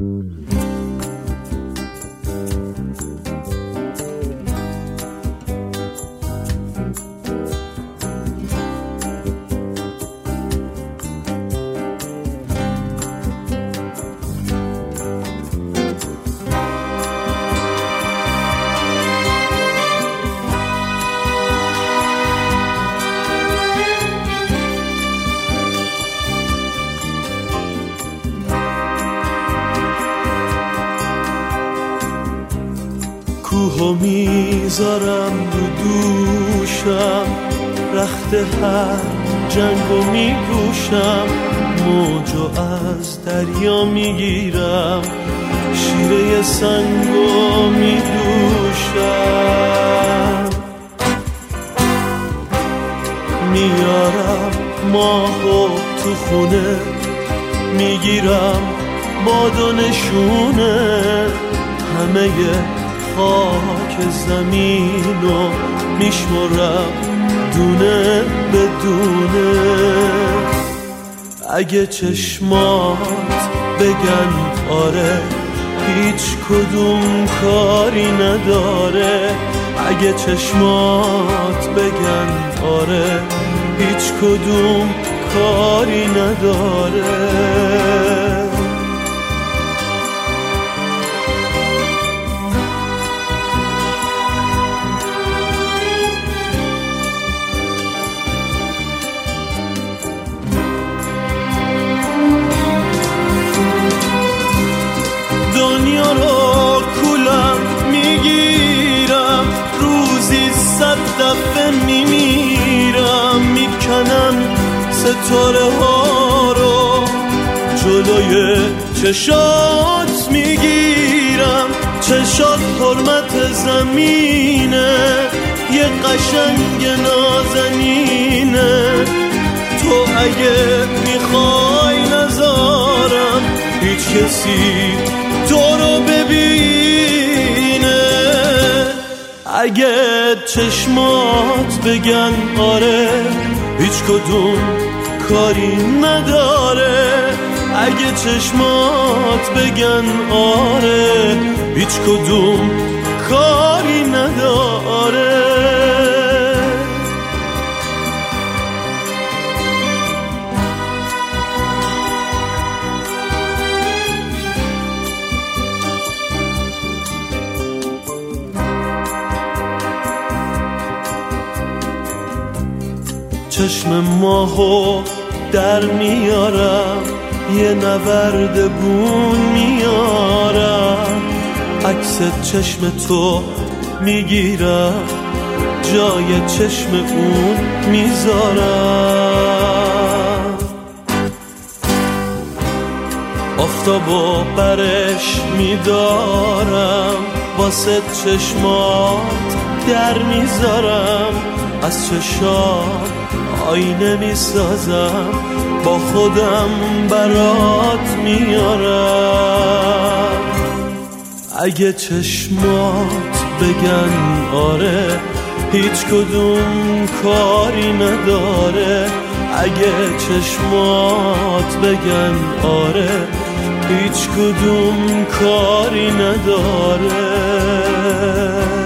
کوهو میذارم رو دوشم، رخت هر جنگو میگوشم، موجو از دریا میگیرم، شیره سنگو میدوشم، میارم ماهو تو خونه، میگیرم باد و نشونه، همه خاک زمینو میشمرم دونه به دونه. اگه چشمات بگن آره، هیچ کدوم کاری نداره. اگه چشمات بگن آره، هیچ کدوم کاری نداره. دنیا رو کولم میگیرم، روزی 100 دفعه میمیرم، میکنم ستاره ها رو جلوی چشات میگیرم. چشات حرمت زمینه، یه قشنگ نازنینه. تو اگه میخوای نذارم هیچ کسی تو رو ببینه. اگه چشمات بگن آره، هیچ کدوم کاری نداره. اگه چشمات بگن آره، هیچ کدوم کاری نداره. چشم ماهو در میارم، یه نورد بون میارم، عکس چشم تو میگیرم، جای چشم اون میذارم. آفتابو برش میدارم، واسه چشمات در میذارم، از چشات آینه میسازم، با خودم برات میارم. اگه چشمات بگن آره، هیچ کدوم کاری نداره. اگه چشمات بگن آره، هیچ کدوم کاری نداره.